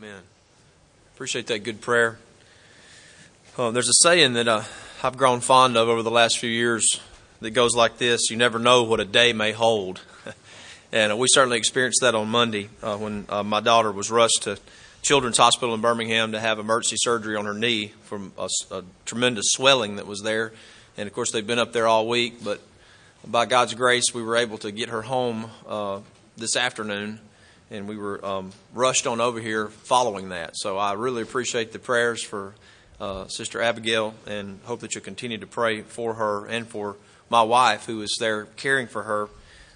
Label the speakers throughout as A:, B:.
A: Amen. Appreciate that good prayer. There's a saying that I've grown fond of over the last few years that goes like this: you never know what a day may hold. And we certainly experienced that on Monday when my daughter was rushed to Children's Hospital in Birmingham to have emergency surgery on her knee from a tremendous swelling that was there. And, of course, they've been up there all week. But by God's grace, we were able to get her home this afternoon. And we were rushed on over here following that. So I really appreciate the prayers for Sister Abigail, and hope that you'll continue to pray for her and for my wife, who is there caring for her.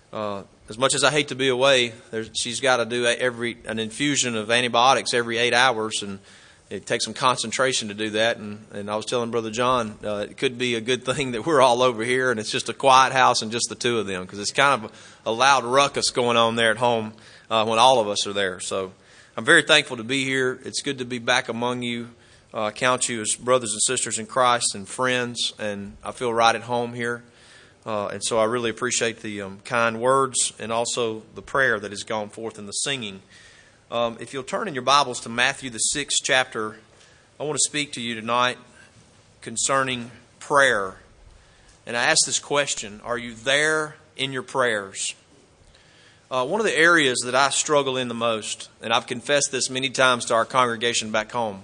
A: As much as I hate to be away, she's got to do an infusion of antibiotics every 8 hours, and it takes some concentration to do that. And I was telling Brother John, it could be a good thing that we're all over here and it's just a quiet house and just the two of them, because it's kind of a loud ruckus going on there at home when all of us are there. So I'm very thankful to be here. It's good to be back among you. I count you as brothers and sisters in Christ and friends, and I feel right at home here. And so I really appreciate the kind words and also the prayer that has gone forth in the singing. If you'll turn in your Bibles to Matthew, the 6th chapter, I want to speak to you tonight concerning prayer. And I ask this question: are you there in your prayers? One of the areas that I struggle in the most, and I've confessed this many times to our congregation back home,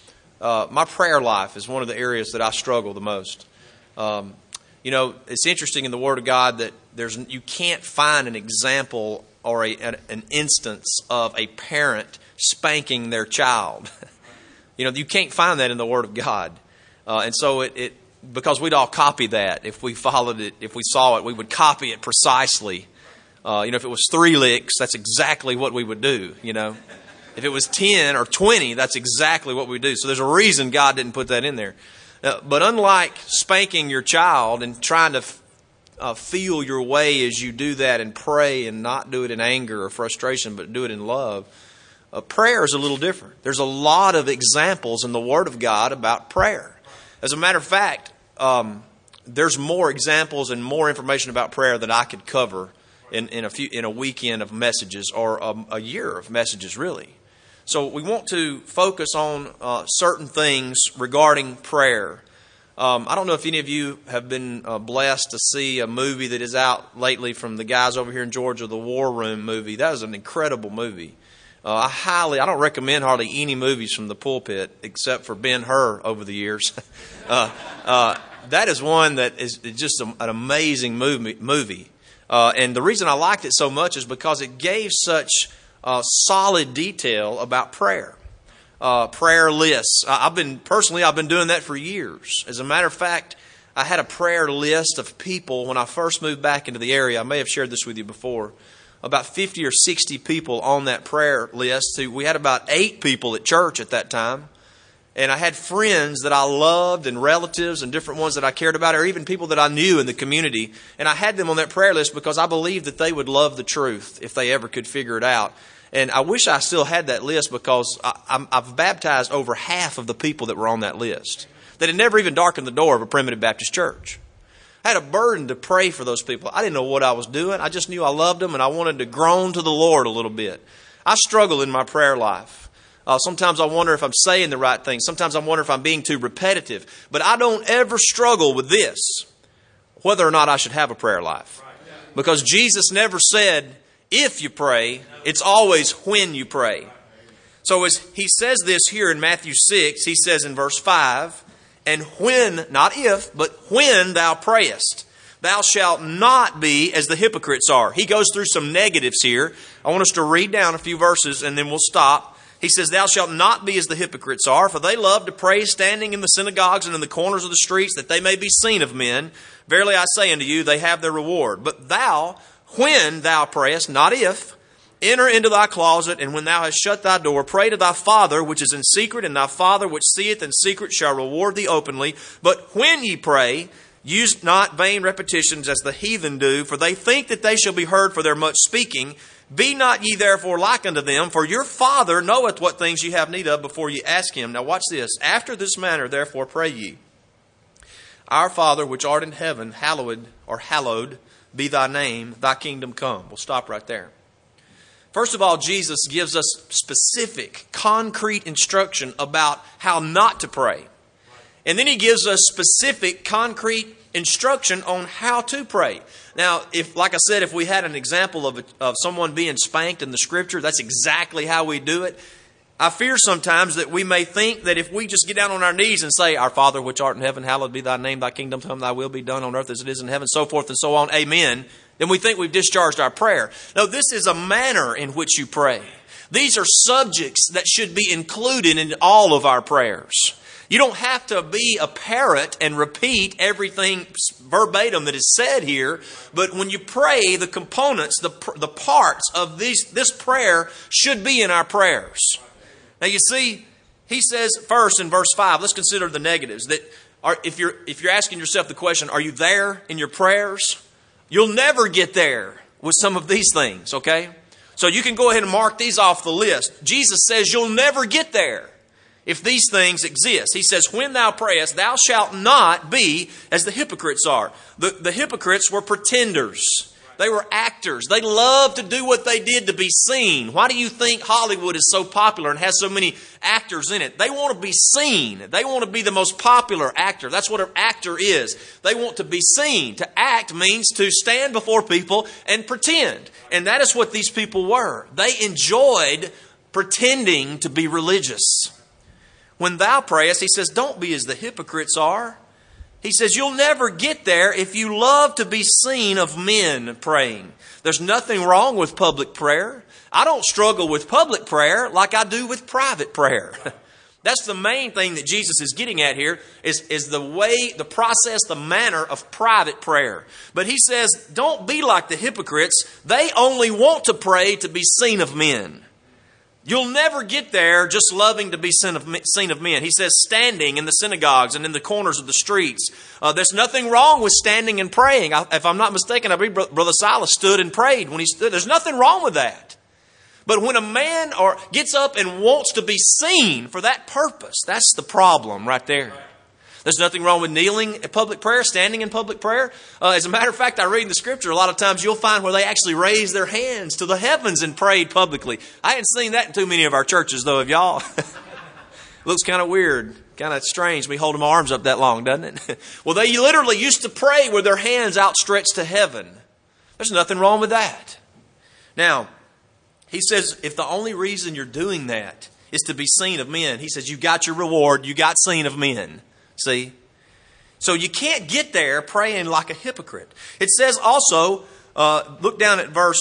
A: my prayer life is one of the areas that I struggle the most. You know, it's interesting in the Word of God that you can't find an example or an instance of a parent spanking their child. You know, you can't find that in the Word of God. And so because we'd all copy that. If we followed it, if we saw it, we would copy it precisely. If it was 3 licks, that's exactly what we would do, you know. If it was 10 or 20, that's exactly what we do. So there's a reason God didn't put that in there. But unlike spanking your child and trying to feel your way as you do that and pray, and not do it in anger or frustration, but do it in love, prayer is a little different. There's a lot of examples in the Word of God about prayer. As a matter of fact, there's more examples and more information about prayer that I could cover in a weekend of messages, or a year of messages, really. So we want to focus on certain things regarding prayer. I don't know if any of you have been blessed to see a movie that is out lately from the guys over here in Georgia, the War Room movie. That is an incredible movie. I don't recommend hardly any movies from the pulpit except for Ben-Hur over the years. That is one that is just an amazing movie. And the reason I liked it so much is because it gave such solid detail about prayer. Prayer lists. I've been doing that for years. As a matter of fact, I had a prayer list of people when I first moved back into the area. I may have shared this with you before. About 50 or 60 people on that prayer list. We had about 8 people at church at that time. And I had friends that I loved, and relatives, and different ones that I cared about, or even people that I knew in the community. And I had them on that prayer list because I believed that they would love the truth if they ever could figure it out. And I wish I still had that list, because I've baptized over half of the people that were on that list that had never even darkened the door of a primitive Baptist church. I had a burden to pray for those people. I didn't know what I was doing. I just knew I loved them, and I wanted to groan to the Lord a little bit. I struggle in my prayer life. Sometimes I wonder if I'm saying the right thing. Sometimes I wonder if I'm being too repetitive. But I don't ever struggle with this, whether or not I should have a prayer life. Because Jesus never said, if you pray, it's always when you pray. So as he says this here in Matthew 6, he says in verse 5, and when, not if, but when thou prayest, thou shalt not be as the hypocrites are. He goes through some negatives here. I want us to read down a few verses and then we'll stop. He says, thou shalt not be as the hypocrites are, for they love to pray standing in the synagogues and in the corners of the streets, that they may be seen of men. Verily I say unto you, they have their reward. But thou, when thou prayest, not if, enter into thy closet, and when thou hast shut thy door, pray to thy Father which is in secret, and thy Father which seeth in secret shall reward thee openly. But when ye pray, use not vain repetitions as the heathen do, for they think that they shall be heard for their much speaking. Be not ye therefore like unto them, for your Father knoweth what things ye have need of before ye ask him. Now watch this. After this manner therefore pray ye. Our Father which art in heaven, hallowed be thy name, thy kingdom come. We'll stop right there. First of all, Jesus gives us specific, concrete instruction about how not to pray. And then he gives us specific, concrete instruction on how to pray. Now, like I said, if we had an example of someone being spanked in the Scripture, that's exactly how we do it. I fear sometimes that we may think that if we just get down on our knees and say, Our Father which art in heaven, hallowed be thy name, thy kingdom come, thy will be done on earth as it is in heaven, so forth and so on, amen, then we think we've discharged our prayer. No, this is a manner in which you pray. These are subjects that should be included in all of our prayers. You don't have to be a parrot and repeat everything verbatim that is said here, but when you pray, the components, the parts of this prayer should be in our prayers. Now you see, he says first in verse 5, let's consider the negatives. That if you're asking yourself the question, are you there in your prayers? You'll never get there with some of these things, okay? So you can go ahead and mark these off the list. Jesus says you'll never get there if these things exist. He says, when thou prayest, thou shalt not be as the hypocrites are. The hypocrites were pretenders. They were actors. They loved to do what they did to be seen. Why do you think Hollywood is so popular and has so many actors in it? They want to be seen. They want to be the most popular actor. That's what an actor is. They want to be seen. To act means to stand before people and pretend. And that is what these people were. They enjoyed pretending to be religious. When thou prayest, he says, don't be as the hypocrites are. He says, you'll never get there if you love to be seen of men praying. There's nothing wrong with public prayer. I don't struggle with public prayer like I do with private prayer. That's the main thing that Jesus is getting at here is the way, the process, the manner of private prayer. But he says, don't be like the hypocrites. They only want to pray to be seen of men. You'll never get there just loving to be seen of men. He says standing in the synagogues and in the corners of the streets. There's nothing wrong with standing and praying. If I'm not mistaken, I believe Brother Silas stood and prayed when he stood. There's nothing wrong with that. But when a man gets up and wants to be seen for that purpose, that's the problem right there. There's nothing wrong with kneeling in public prayer, standing in public prayer. As a matter of fact, I read in the Scripture, a lot of times you'll find where they actually raise their hands to the heavens and prayed publicly. I hadn't seen that in too many of our churches, though, have y'all? Looks kind of weird, kind of strange, me holding my arms up that long, doesn't it? Well, they literally used to pray with their hands outstretched to heaven. There's nothing wrong with that. Now, he says, if the only reason you're doing that is to be seen of men, he says, you got your reward, you got seen of men. See? So you can't get there praying like a hypocrite. It says also, look down at verse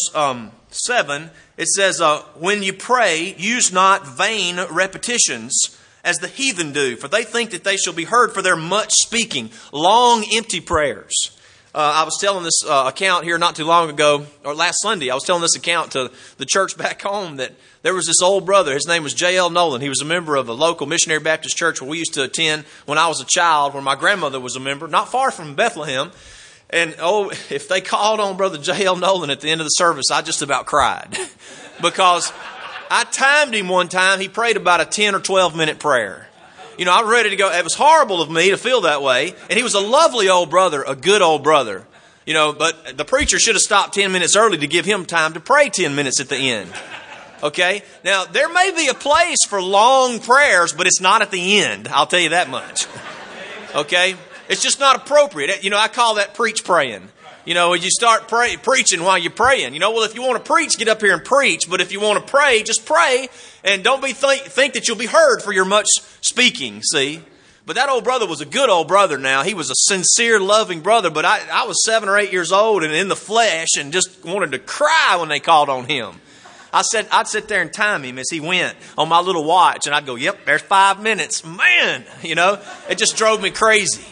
A: 7. It says, when you pray, use not vain repetitions as the heathen do, for they think that they shall be heard for their much speaking, long empty prayers. I was telling this account here not too long ago, or last Sunday, I was telling this account to the church back home that there was this old brother. His name was J.L. Nolan. He was a member of a local missionary Baptist church where we used to attend when I was a child, where my grandmother was a member, not far from Bethlehem. And, if they called on Brother J.L. Nolan at the end of the service, I just about cried. Because I timed him one time. He prayed about a 10 or 12-minute prayer. You know, I was ready to go. It was horrible of me to feel that way. And he was a lovely old brother, a good old brother. You know, but the preacher should have stopped 10 minutes early to give him time to pray 10 minutes at the end. Okay? Now, there may be a place for long prayers, but it's not at the end. I'll tell you that much. Okay? It's just not appropriate. You know, I call that preach praying. You know, you start preaching while you're praying. You know, well, if you want to preach, get up here and preach. But if you want to pray, just pray. And don't think that you'll be heard for your much speaking, see? But that old brother was a good old brother now. He was a sincere, loving brother. But I was 7 or 8 years old and in the flesh and just wanted to cry when they called on him. I'd sit there and time him as he went on my little watch. And I'd go, yep, there's 5 minutes. Man, you know, it just drove me crazy.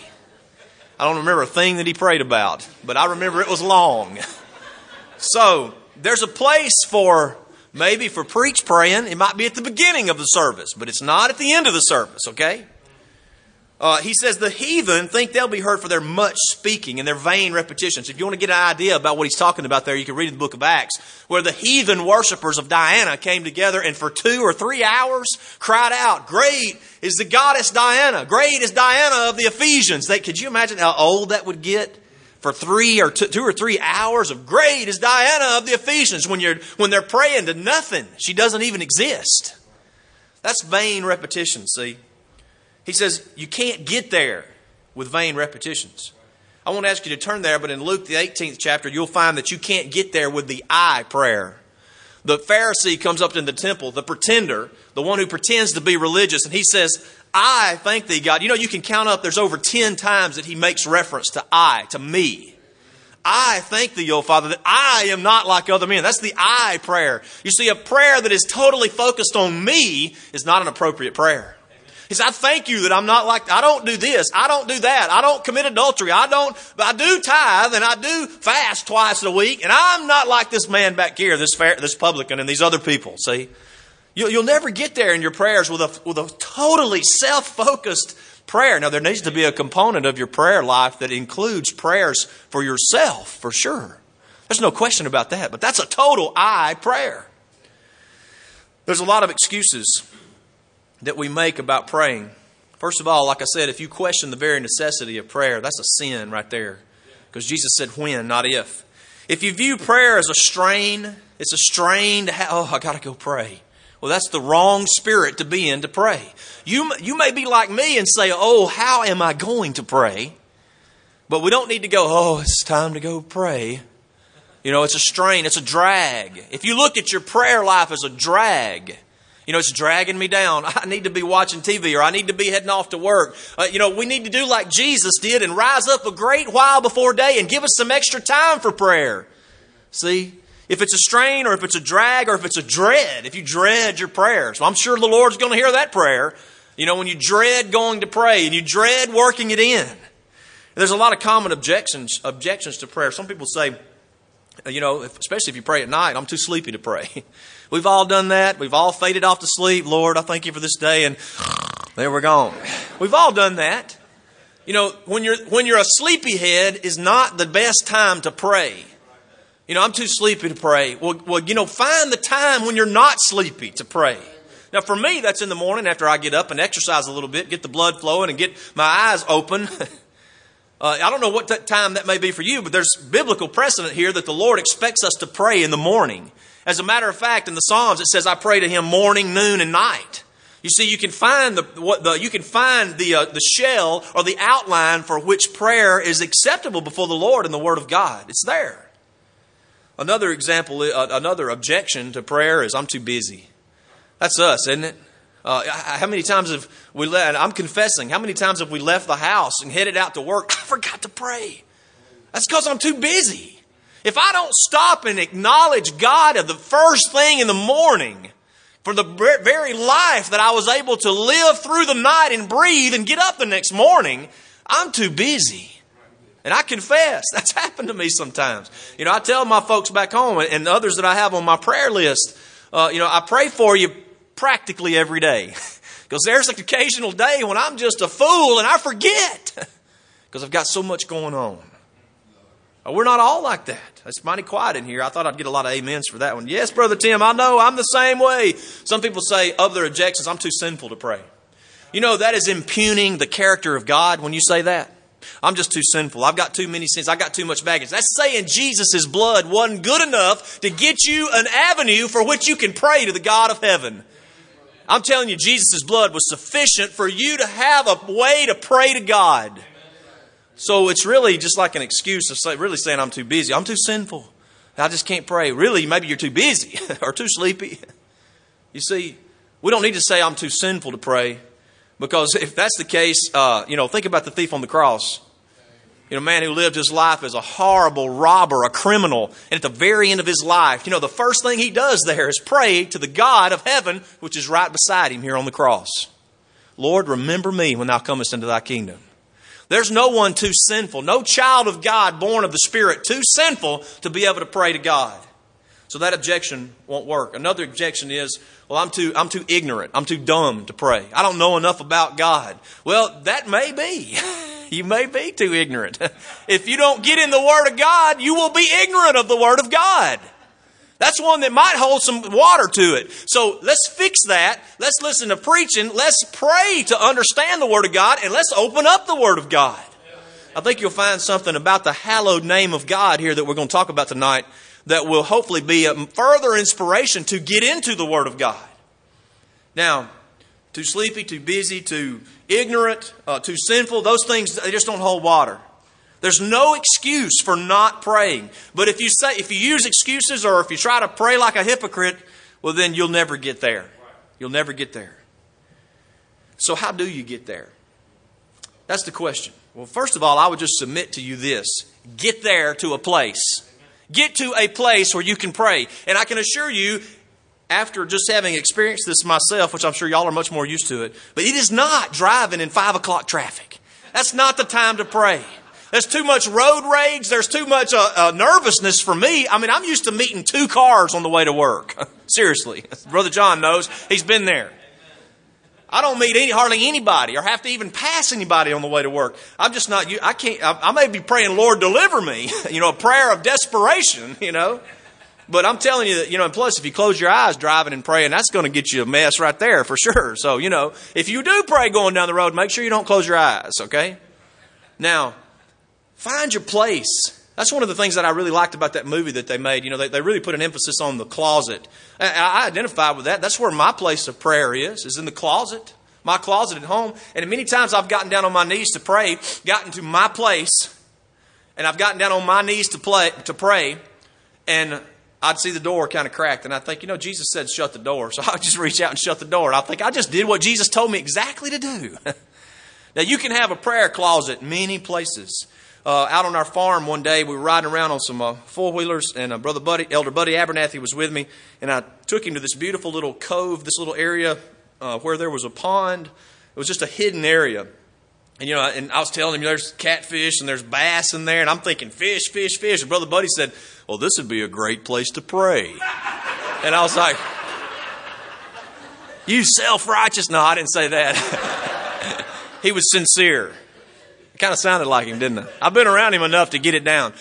A: I don't remember a thing that he prayed about, but I remember it was long. So there's a place for preach praying. It might be at the beginning of the service, but it's not at the end of the service, okay? He says the heathen think they'll be heard for their much speaking and their vain repetitions. If you want to get an idea about what he's talking about there, you can read in the book of Acts, where the heathen worshipers of Diana came together and for 2 or 3 hours cried out, "Great is the goddess Diana. Great is Diana of the Ephesians." Could you imagine how old that would get? for 2 or 3 hours of great is Diana of the Ephesians when they're praying to nothing. She doesn't even exist. That's vain repetition, see. He says you can't get there with vain repetitions. I won't ask you to turn there, but in Luke the 18th chapter, you'll find that you can't get there with the I prayer. The Pharisee comes up to the temple, the pretender, the one who pretends to be religious, and he says, I thank thee, God. You know, you can count up, there's over 10 times that he makes reference to I, to me. I thank thee, O Father, that I am not like other men. That's the I prayer. You see, a prayer that is totally focused on me is not an appropriate prayer. He said, I thank you that I'm not like, I don't do this, I don't do that, I don't commit adultery, I do tithe and I do fast twice a week, and I'm not like this man back here, this publican and these other people, see? You'll never get there in your prayers with a totally self-focused prayer. Now, there needs to be a component of your prayer life that includes prayers for yourself, for sure. There's no question about that, but that's a total I prayer. There's a lot of excuses that we make about praying. First of all, like I said, if you question the very necessity of prayer, that's a sin right there. Because Jesus said when, not if. If you view prayer as a strain, it's a strain to I got to go pray. Well, that's the wrong spirit to be in to pray. You may be like me and say, oh, how am I going to pray? But we don't need to go, it's time to go pray. You know, it's a strain, it's a drag. If you look at your prayer life as a drag, it's dragging me down. I need to be watching TV, or I need to be heading off to work. We need to do like Jesus did and rise up a great while before day and give us some extra time for prayer. See, if it's a strain or if it's a drag or if it's a dread, if you dread your prayers, well, I'm sure the Lord's going to hear that prayer. When you dread going to pray and you dread working it in. There's a lot of common objections to prayer. Some people say, especially if you pray at night, I'm too sleepy to pray. We've all done that. We've all faded off to sleep. Lord, I thank you for this day. And there we're gone. We've all done that. When you're a sleepyhead is not the best time to pray. I'm too sleepy to pray. Well, find the time when you're not sleepy to pray. Now, for me, that's in the morning after I get up and exercise a little bit, get the blood flowing and get my eyes open. I don't know what time that may be for you, but there's biblical precedent here that the Lord expects us to pray in the morning. As a matter of fact, in the Psalms, it says, I pray to Him morning, noon, and night. You see, you can find the shell or the outline for which prayer is acceptable before the Lord in the Word of God. It's there. Another example, another objection to prayer is I'm too busy. That's us, isn't it? How many times have we I'm confessing, how many times have we left the house and headed out to work? I forgot to pray. That's because I'm too busy. If I don't stop and acknowledge God at the first thing in the morning for the very life that I was able to live through the night and breathe and get up the next morning, I'm too busy. And I confess, that's happened to me sometimes. I tell my folks back home and others that I have on my prayer list, I pray for you practically every day. Because there's an occasional day when I'm just a fool and I forget. Because I've got so much going on. We're not all like that. It's mighty quiet in here. I thought I'd get a lot of amens for that one. Yes, Brother Tim, I know. I'm the same way. Some people say of their objections, I'm too sinful to pray. That is impugning the character of God when you say that. I'm just too sinful. I've got too many sins. I've got too much baggage. That's saying Jesus' blood wasn't good enough to get you an avenue for which you can pray to the God of heaven. I'm telling you, Jesus' blood was sufficient for you to have a way to pray to God. So it's really just like an excuse of really saying I'm too busy. I'm too sinful. I just can't pray. Really, maybe you're too busy or too sleepy. You see, we don't need to say I'm too sinful to pray. Because if that's the case, think about the thief on the cross. A man who lived his life as a horrible robber, a criminal. And at the very end of his life, the first thing he does there is pray to the God of heaven, which is right beside him here on the cross. Lord, remember me when thou comest into thy kingdom. There's no one too sinful, no child of God born of the Spirit too sinful to be able to pray to God. So that objection won't work. Another objection is, well, I'm too ignorant. I'm too dumb to pray. I don't know enough about God. Well, that may be. You may be too ignorant. If you don't get in the Word of God, you will be ignorant of the Word of God. That's one that might hold some water to it. So let's fix that. Let's listen to preaching. Let's pray to understand the Word of God, and let's open up the Word of God. I think you'll find something about the hallowed name of God here that we're going to talk about tonight that will hopefully be a further inspiration to get into the Word of God. Now, too sleepy, too busy, too ignorant, too sinful, those things, they just don't hold water. There's no excuse for not praying. But if you use excuses or if you try to pray like a hypocrite, well, then you'll never get there. You'll never get there. So how do you get there? That's the question. Well, first of all, I would just submit to you this. Get there to a place. Get to a place where you can pray. And I can assure you, after just having experienced this myself, which I'm sure y'all are much more used to it, but it is not driving in 5 o'clock traffic. That's not the time to pray. There's too much road rage. There's too much nervousness for me. I mean, I'm used to meeting 2 cars on the way to work. Seriously. Brother John knows. He's been there. I don't meet hardly anybody or have to even pass anybody on the way to work. I'm just not, I may be praying, Lord, deliver me. A prayer of desperation, But I'm telling you that, and plus if you close your eyes driving and praying, that's going to get you a mess right there for sure. So, if you do pray going down the road, make sure you don't close your eyes, okay? Now, find your place. That's one of the things that I really liked about that movie that they made. They really put an emphasis on the closet. I identified with that. That's where my place of prayer is in the closet. My closet at home. And many times I've gotten down on my knees to pray, gotten to my place, and I've gotten down on my knees to pray, and I'd see the door kind of cracked, and I think, Jesus said shut the door. So I would just reach out and shut the door. And I think I just did what Jesus told me exactly to do. Now, you can have a prayer closet many places. Out on our farm one day, we were riding around on some four-wheelers, and Elder Buddy Abernathy was with me, and I took him to this beautiful little cove, this little area where there was a pond. It was just a hidden area. And, and I was telling him there's catfish and there's bass in there, and I'm thinking fish, fish, fish. And Brother Buddy said, well, this would be a great place to pray. And I was like, you self-righteous. No, I didn't say that. He was sincere. Kind of sounded like him, didn't it? I've been around him enough to get it down.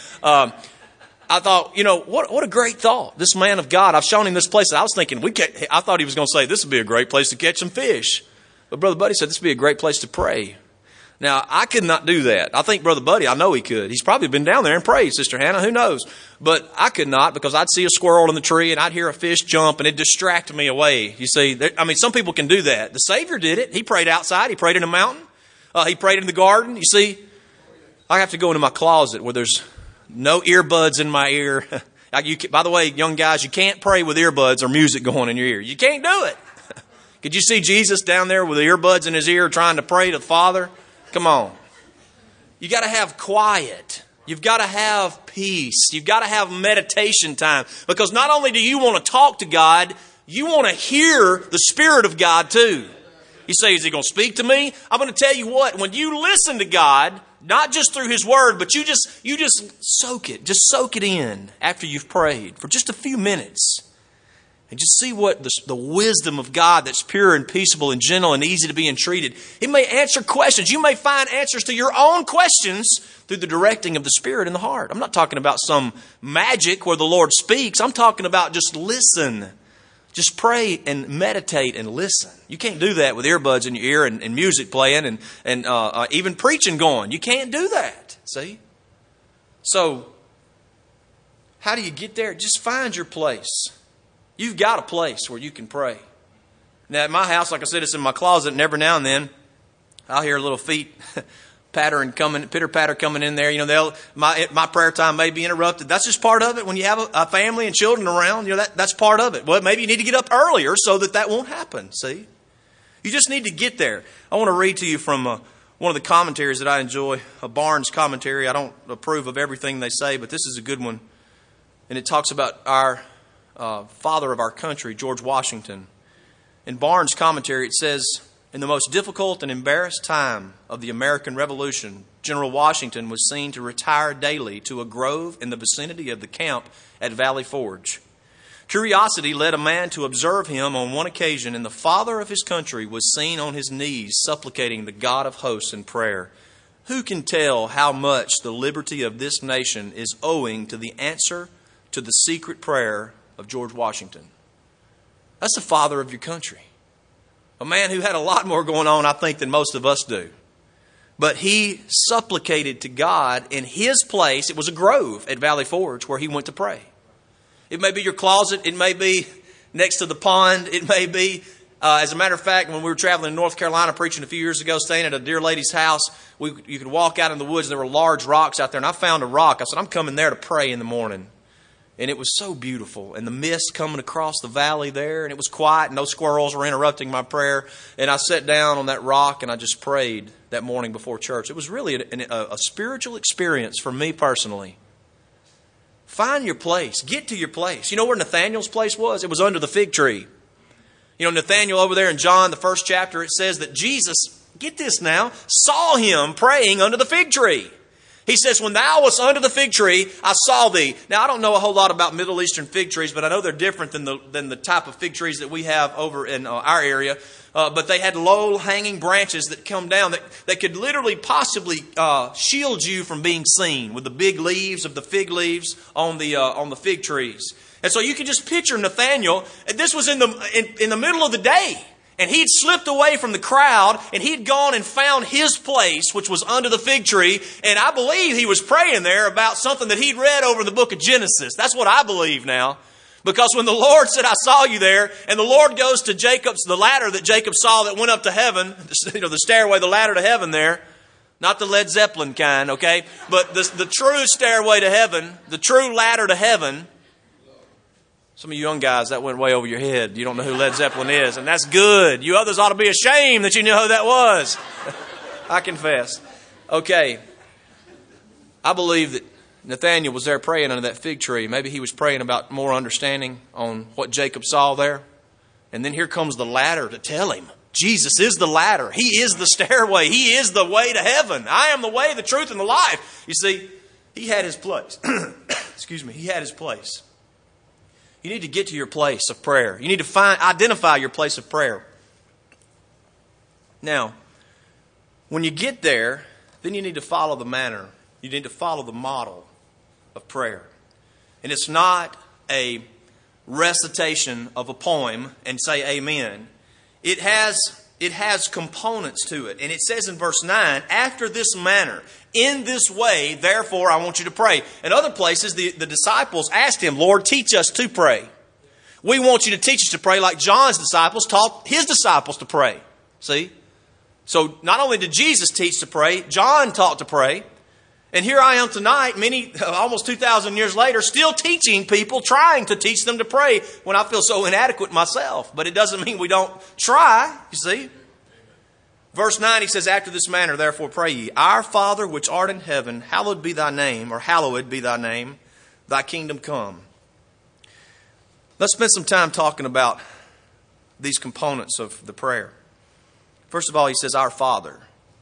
A: I thought, what a great thought. This man of God, I've shown him this place. I was thinking, I thought he was going to say, this would be a great place to catch some fish. But Brother Buddy said, this would be a great place to pray. Now, I could not do that. I think Brother Buddy, I know he could. He's probably been down there and prayed, Sister Hannah. Who knows? But I could not, because I'd see a squirrel in the tree and I'd hear a fish jump and it'd distract me away. You see, some people can do that. The Savior did it. He prayed outside. He prayed in a mountain. He prayed in the garden. You see, I have to go into my closet where there's no earbuds in my ear. By the way, young guys, you can't pray with earbuds or music going in your ear. You can't do it. Could you see Jesus down there with the earbuds in his ear trying to pray to the Father? Come on. You got to have quiet. You've got to have peace. You've got to have meditation time. Because not only do you want to talk to God, you want to hear the Spirit of God too. You say, is he going to speak to me? I'm going to tell you what, when you listen to God, not just through his word, but you just soak it. Just soak it in after you've prayed for just a few minutes. And just see what the wisdom of God that's pure and peaceable and gentle and easy to be entreated. He may answer questions. You may find answers to your own questions through the directing of the Spirit in the heart. I'm not talking about some magic where the Lord speaks. I'm talking about just listen. Just pray and meditate and listen. You can't do that with earbuds in your ear and music playing and even preaching going. You can't do that. See? So, how do you get there? Just find your place. You've got a place where you can pray. Now, at my house, like I said, it's in my closet, and every now and then I'll hear little feet pitter patter coming in there. My prayer time may be interrupted. That's just part of it. When you have a family and children around, that's part of it. Well, maybe you need to get up earlier so that won't happen. See, you just need to get there. I want to read to you from one of the commentaries that I enjoy, a Barnes commentary. I don't approve of everything they say, but this is a good one, and it talks about our father of our country, George Washington. In Barnes' commentary, it says, in the most difficult and embarrassed time of the American Revolution, General Washington was seen to retire daily to a grove in the vicinity of the camp at Valley Forge. Curiosity led a man to observe him on one occasion, and the father of his country was seen on his knees supplicating the God of hosts in prayer. Who can tell how much the liberty of this nation is owing to the answer to the secret prayer of George Washington? That's the father of your country. A man who had a lot more going on, I think, than most of us do. But he supplicated to God in his place. It was a grove at Valley Forge where he went to pray. It may be your closet. It may be next to the pond. It may be, as a matter of fact, when we were traveling in North Carolina preaching a few years ago, staying at a dear lady's house, you could walk out in the woods and there were large rocks out there. And I found a rock. I said, I'm coming there to pray in the morning. And it was so beautiful. And the mist coming across the valley there. And it was quiet. And no squirrels were interrupting my prayer. And I sat down on that rock and I just prayed that morning before church. It was really a spiritual experience for me personally. Find your place. Get to your place. You know where Nathaniel's place was? It was under the fig tree. You know, Nathaniel over there in John, the 1st chapter, it says that Jesus, get this now, saw him praying under the fig tree. He says, when thou wast under the fig tree, I saw thee. Now, I don't know a whole lot about Middle Eastern fig trees, but I know they're different than the type of fig trees that we have over in our area. But they had low-hanging branches that come down that could literally possibly shield you from being seen with the big leaves of the fig leaves on the fig trees. And so you can just picture Nathaniel. And this was in the middle of the day. And he'd slipped away from the crowd, and he'd gone and found his place, which was under the fig tree. And I believe he was praying there about something that he'd read over in the book of Genesis. That's what I believe now. Because when the Lord said, I saw you there, and the Lord goes to the ladder that Jacob saw that went up to heaven, the stairway, the ladder to heaven there, not the Led Zeppelin kind, okay? But the true stairway to heaven, the true ladder to heaven. Some of you young guys, that went way over your head. You don't know who Led Zeppelin is, and that's good. You others ought to be ashamed that you knew who that was. I confess. Okay. I believe that Nathaniel was there praying under that fig tree. Maybe he was praying about more understanding on what Jacob saw there. And then here comes the ladder to tell him. Jesus is the ladder. He is the stairway. He is the way to heaven. I am the way, the truth, and the life. You see, he had his place. Excuse me. He had his place. You need to get to your place of prayer. You need to identify your place of prayer. Now, when you get there, then you need to follow the manner. You need to follow the model of prayer. And it's not a recitation of a poem and say amen. It has components to it. And it says in verse 9, after this manner, in this way, therefore, I want you to pray. In other places, the disciples asked him, Lord, teach us to pray. We want you to teach us to pray like John's disciples taught his disciples to pray. See? So not only did Jesus teach to pray, John taught to pray. And here I am tonight, almost 2,000 years later, still teaching people, trying to teach them to pray when I feel so inadequate myself. But it doesn't mean we don't try, you see. Verse 9, he says, after this manner, therefore pray ye, Our Father which art in heaven, hallowed be thy name, or hallowed be thy name, thy kingdom come. Let's spend some time talking about these components of the prayer. First of all, he says, Our Father.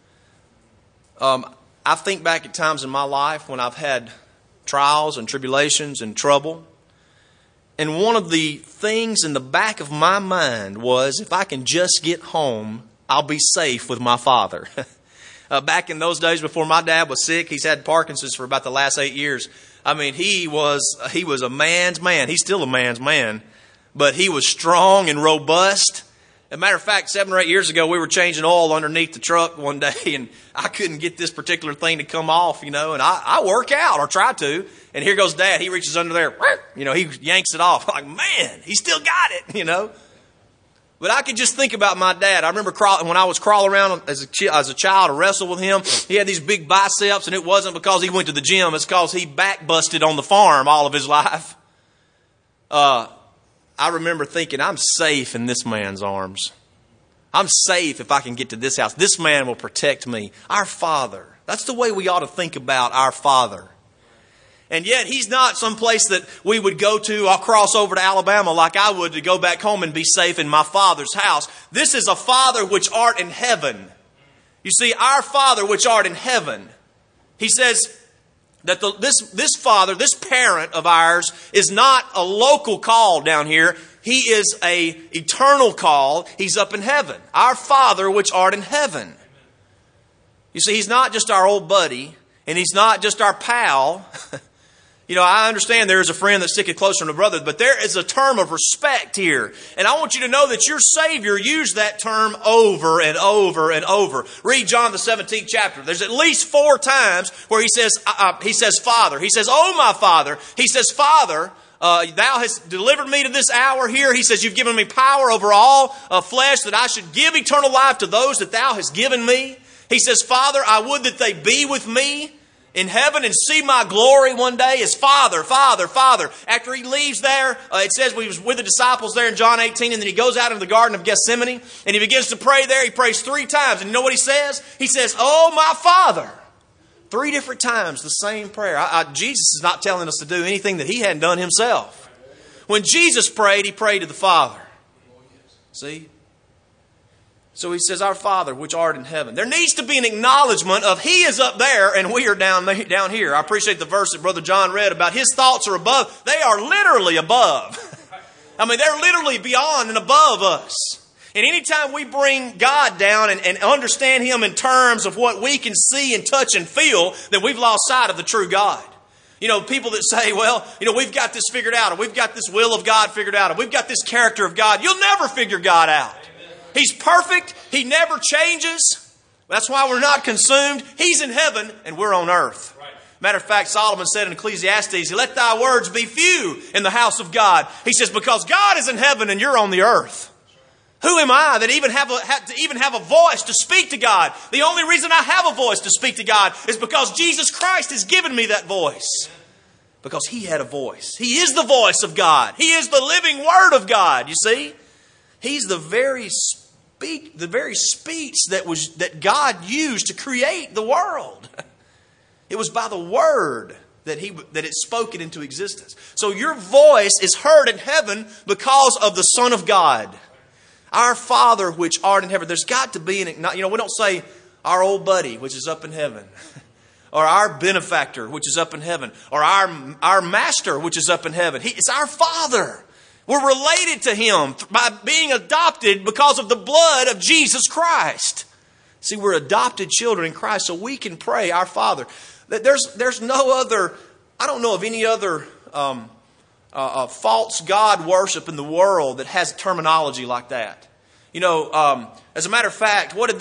A: I think back at times in my life when I've had trials and tribulations and trouble. And one of the things in the back of my mind was, if I can just get home, I'll be safe with my father. Back in those days before my dad was sick, he's had Parkinson's for about the last 8 years. I mean, he was a man's man. He's still a man's man. But he was strong and robust. As a matter of fact, 7 or 8 years ago, we were changing oil underneath the truck one day, and I couldn't get this particular thing to come off, and I work out, or try to, and here goes Dad. He reaches under there, he yanks it off. I'm like, man, he still got it, But I could just think about my dad. I remember when I was crawling around as a child to wrestle with him, he had these big biceps, and it wasn't because he went to the gym. It's because he back busted on the farm all of his life. I remember thinking, I'm safe in this man's arms. I'm safe if I can get to this house. This man will protect me. Our Father. That's the way we ought to think about our Father. And yet he's not someplace that we would go to. I'll cross over to Alabama like I would to go back home and be safe in my Father's house. This is a Father which art in heaven. You see, our Father which art in heaven. He says that this Father, this parent of ours, is not a local call down here. He is a eternal call. He's up in heaven. Our Father which art in heaven. You see, he's not just our old buddy, and he's not just our pal. You know, I understand there is a friend that sticketh closer than a brother, but there is a term of respect here. And I want you to know that your Savior used that term over and over and over. Read John the 17th chapter. There's at least 4 times where he says Father. He says, oh my Father. He says, Father, thou hast delivered me to this hour here. He says, you've given me power over all flesh, that I should give eternal life to those that thou hast given me. He says, Father, I would that they be with me in heaven and see my glory one day. As Father, Father, Father. After he leaves there, it says we was with the disciples there in John 18, and then he goes out into the Garden of Gethsemane, and he begins to pray there. He prays 3 times, and you know what he says? He says, oh my Father. 3 different times, the same prayer. Jesus is not telling us to do anything that he hadn't done himself. When Jesus prayed, he prayed to the Father. See? So he says, our Father, which art in heaven. There needs to be an acknowledgement of he is up there and we are down here. I appreciate the verse that Brother John read about his thoughts are above. They are literally above. I mean, they're literally beyond and above us. And anytime we bring God down and understand him in terms of what we can see and touch and feel, then we've lost sight of the true God. You know, people that say, well, you know, we've got this figured out, or we've got this will of God figured out, or we've got this character of God. You'll never figure God out. He's perfect. He never changes. That's why we're not consumed. He's in heaven and we're on earth. Matter of fact, Solomon said in Ecclesiastes, let thy words be few in the house of God. He says, because God is in heaven and you're on the earth. Who am I that even have a voice to speak to God? The only reason I have a voice to speak to God is because Jesus Christ has given me that voice. Because he had a voice. He is the voice of God. He is the living word of God, you see. He's the very speech that God used to create the world. It was by the word that it spoke it into existence. So your voice is heard in heaven because of the Son of God. Our Father which art in heaven. There's got to be we don't say our old buddy which is up in heaven, or our benefactor which is up in heaven, or our master which is up in heaven. It's our Father. We're related to him by being adopted because of the blood of Jesus Christ. See, we're adopted children in Christ, so we can pray, our Father. There's no other, I don't know of any other false God worship in the world that has terminology like that. You know, as a matter of fact, what did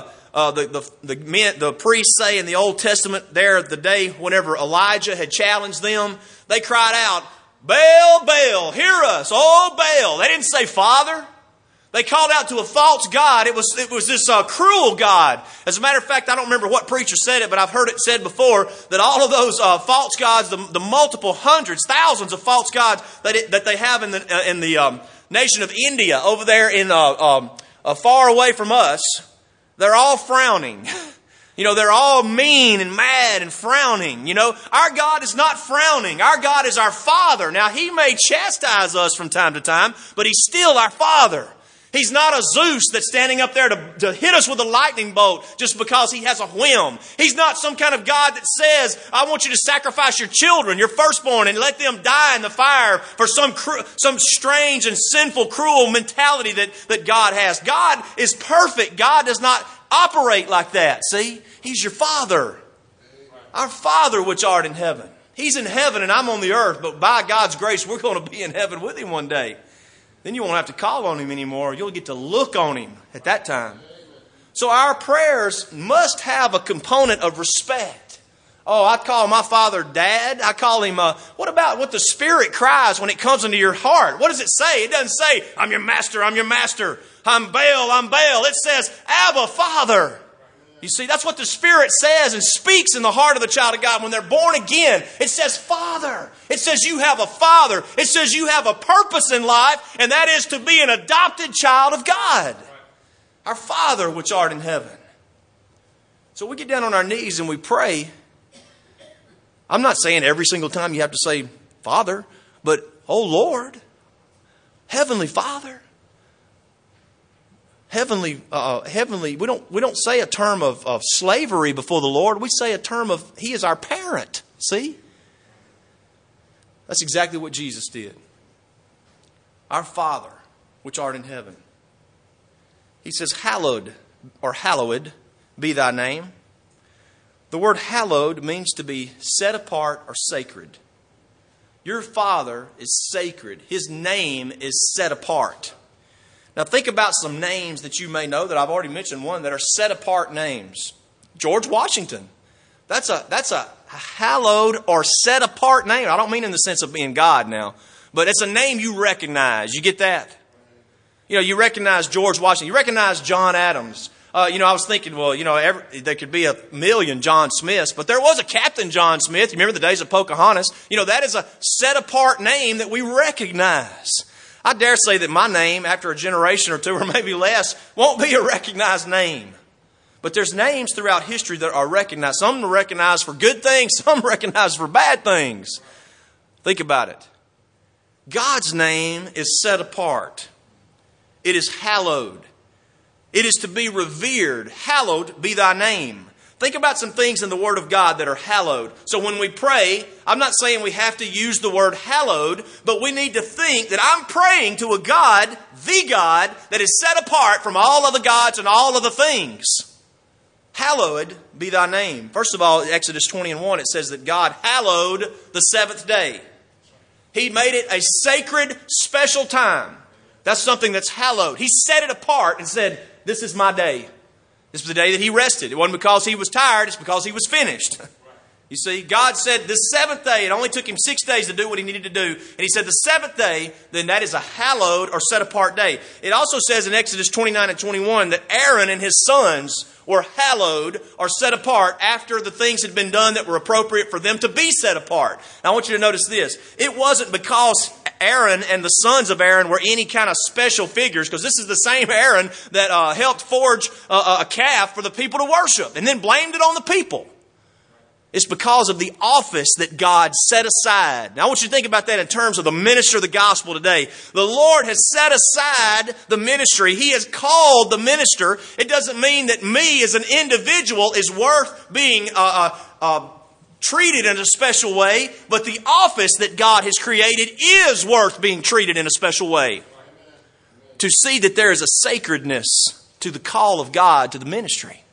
A: the priests say in the Old Testament there the day whenever Elijah had challenged them? They cried out, Baal, Baal, hear us, oh Baal. They didn't say Father. They called out to a false god. It was this cruel God. As a matter of fact, I don't remember what preacher said it, but I've heard it said before that all of those false gods, the multiple hundreds, thousands of false gods that they have in the nation of India over there in far away from us, they're all frowning. You know, they're all mean and mad and frowning. You know, our God is not frowning. Our God is our Father. Now, he may chastise us from time to time, but he's still our Father. He's not a Zeus that's standing up there to hit us with a lightning bolt just because he has a whim. He's not some kind of God that says, I want you to sacrifice your children, your firstborn, and let them die in the fire for some strange and sinful, cruel mentality that God has. God is perfect. God does not operate like that. See? He's your Father. Our Father which art in heaven. He's in heaven and I'm on the earth, but by God's grace, we're going to be in heaven with him one day. Then you won't have to call on him anymore. You'll get to look on him at that time. So our prayers must have a component of respect. Oh, I call my Father Dad. I call him, what about what the Spirit cries when it comes into your heart? What does it say? It doesn't say, I'm your master, I'm your master. I'm Baal, I'm Baal. It says, Abba, Father. You see, that's what the Spirit says and speaks in the heart of the child of God when they're born again. It says, Father. It says you have a Father. It says you have a purpose in life, and that is to be an adopted child of God. Our Father which art in heaven. So we get down on our knees and we pray. I'm not saying every single time you have to say Father, but, oh Lord, Heavenly Father. Heavenly, we don't say a term of slavery before the Lord. We say a term of, he is our parent. See? That's exactly what Jesus did. Our Father, which art in heaven. He says, hallowed be thy name. The word hallowed means to be set apart or sacred. Your Father is sacred. His name is set apart. Now think about some names that you may know that I've already mentioned one that are set apart names. George Washington. That's a hallowed or set apart name. I don't mean in the sense of being God now, but it's a name you recognize. You get that? You know, you recognize George Washington. You recognize John Adams. I was thinking, well, there could be a million John Smiths, but there was a Captain John Smith. You remember the days of Pocahontas? That is a set apart name that we recognize. I dare say that my name, after a generation or two or maybe less, won't be a recognized name. But there's names throughout history that are recognized. Some are recognized for good things, some are recognized for bad things. Think about it. God's name is set apart. It is hallowed. It is to be revered. Hallowed be thy name. Think about some things in the Word of God that are hallowed. So when we pray, I'm not saying we have to use the word hallowed, but we need to think that I'm praying to a God, the God, that is set apart from all other gods and all other things. Hallowed be thy name. First of all, Exodus 20:1, it says that God hallowed the seventh day. He made it a sacred, special time. That's something that's hallowed. He set it apart and said, this is my day. This was the day that He rested. It wasn't because He was tired. It's because He was finished. You see, God said the seventh day, it only took Him 6 days to do what He needed to do. And He said the seventh day, then that is a hallowed or set apart day. It also says in Exodus 29 and 21 that Aaron and his sons were hallowed or set apart after the things had been done that were appropriate for them to be set apart. Now I want you to notice this. It wasn't because Aaron and the sons of Aaron were any kind of special figures, because this is the same Aaron that helped forge a calf for the people to worship and then blamed it on the people. It's because of the office that God set aside. Now I want you to think about that in terms of the minister of the gospel today. The Lord has set aside the ministry. He has called the minister. It doesn't mean that me as an individual is worth being treated in a special way, but the office that God has created is worth being treated in a special way. To see that there is a sacredness to the call of God to the ministry.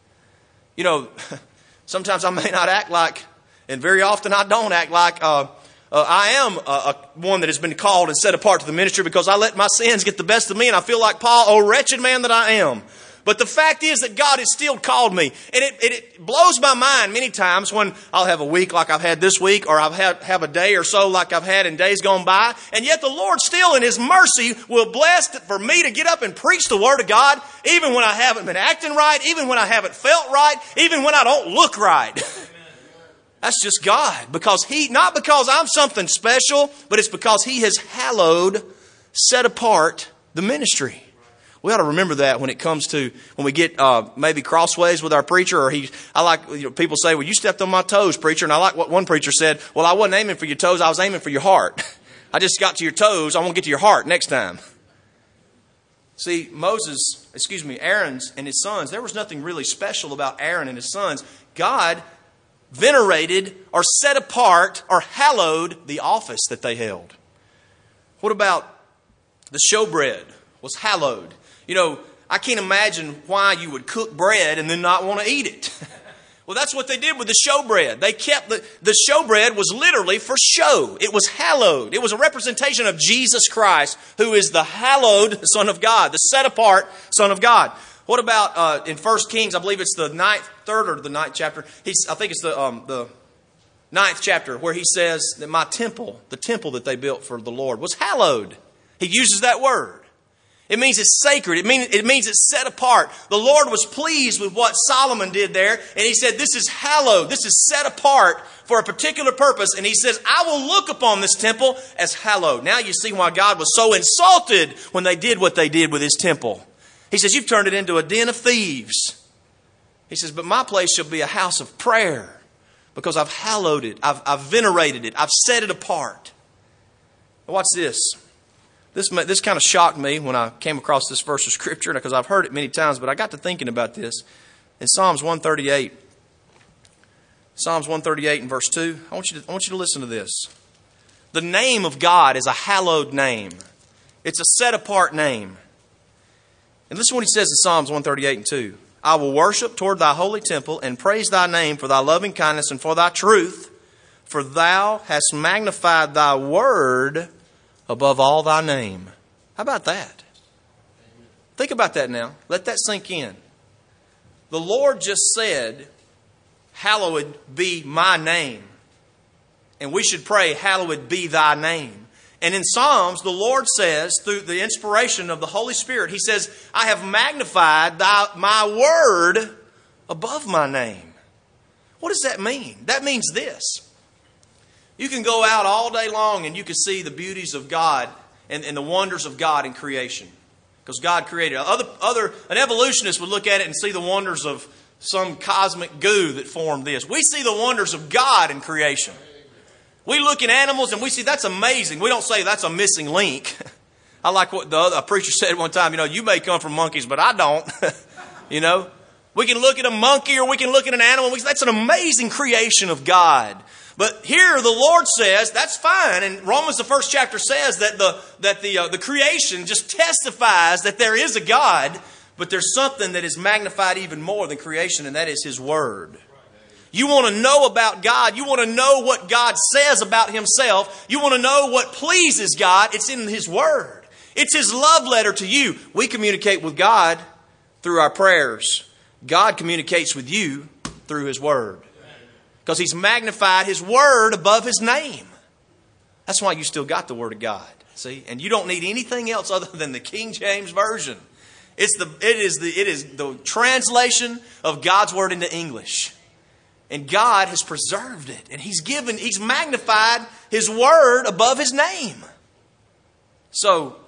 A: Sometimes I may not act like, and very often I don't act like I am one that has been called and set apart to the ministry, because I let my sins get the best of me and I feel like Paul, oh wretched man that I am. But the fact is that God has still called me. And it blows my mind many times when I'll have a week like I've had this week, or I'll have a day or so like I've had in days gone by. And yet the Lord still in His mercy will bless for me to get up and preach the Word of God, even when I haven't been acting right, even when I haven't felt right, even when I don't look right. That's just God. Not because I'm something special, but it's because He has hallowed, set apart the ministry. We ought to remember that when it comes to when we get maybe crossways with our preacher, or people say, well, you stepped on my toes, preacher. And I like what one preacher said. Well, I wasn't aiming for your toes. I was aiming for your heart. I just got to your toes. I won't get to your heart next time. See, Aaron's and his sons, there was nothing really special about Aaron and his sons. God venerated or set apart or hallowed the office that they held. What about the showbread was hallowed? I can't imagine why you would cook bread and then not want to eat it. Well, that's what they did with the showbread. They kept the showbread was literally for show. It was hallowed. It was a representation of Jesus Christ, who is the hallowed Son of God, the set apart Son of God. What about in 1 Kings? I believe it's the 9th chapter. I think it's the 9th chapter, where he says that my temple, the temple that they built for the Lord, was hallowed. He uses that word. It means it's sacred. It means it's set apart. The Lord was pleased with what Solomon did there. And He said, this is hallowed. This is set apart for a particular purpose. And He says, I will look upon this temple as hallowed. Now you see why God was so insulted when they did what they did with His temple. He says, you've turned it into a den of thieves. He says, but my place shall be a house of prayer, because I've hallowed it. I've venerated it. I've set it apart. Now watch this. This kind of shocked me when I came across this verse of Scripture, because I've heard it many times, but I got to thinking about this. In Psalms 138 and verse 2, I want you to listen to this. The name of God is a hallowed name. It's a set-apart name. And listen to what he says in Psalms 138 and 2. I will worship toward thy holy temple and praise thy name for thy loving kindness and for thy truth. for thou hast magnified thy word above all thy name. How about that? Think about that now. Let that sink in. The Lord just said, hallowed be my name. And we should pray, hallowed be thy name. And in Psalms, the Lord says, through the inspiration of the Holy Spirit, He says, I have magnified my word above my name. What does that mean? That means this. You can go out all day long and you can see the beauties of God and the wonders of God in creation. Because God created it. An evolutionist would look at it and see the wonders of some cosmic goo that formed this. We see the wonders of God in creation. We look at animals and we see that's amazing. We don't say that's a missing link. I like what a preacher said one time, you may come from monkeys, but I don't. We can look at a monkey or we can look at an animal. That's an amazing creation of God. But here the Lord says, that's fine. And Romans, the first chapter, says that the creation just testifies that there is a God, but there's something that is magnified even more than creation, and that is His Word. You want to know about God. You want to know what God says about Himself. You want to know what pleases God. It's in His Word. It's His love letter to you. We communicate with God through our prayers. God communicates with you through His Word. Because He's magnified His Word above His name. That's why you still got the Word of God. See? And you don't need anything else other than the King James Version. It is the translation of God's Word into English. And God has preserved it. And He's magnified His Word above His name. So,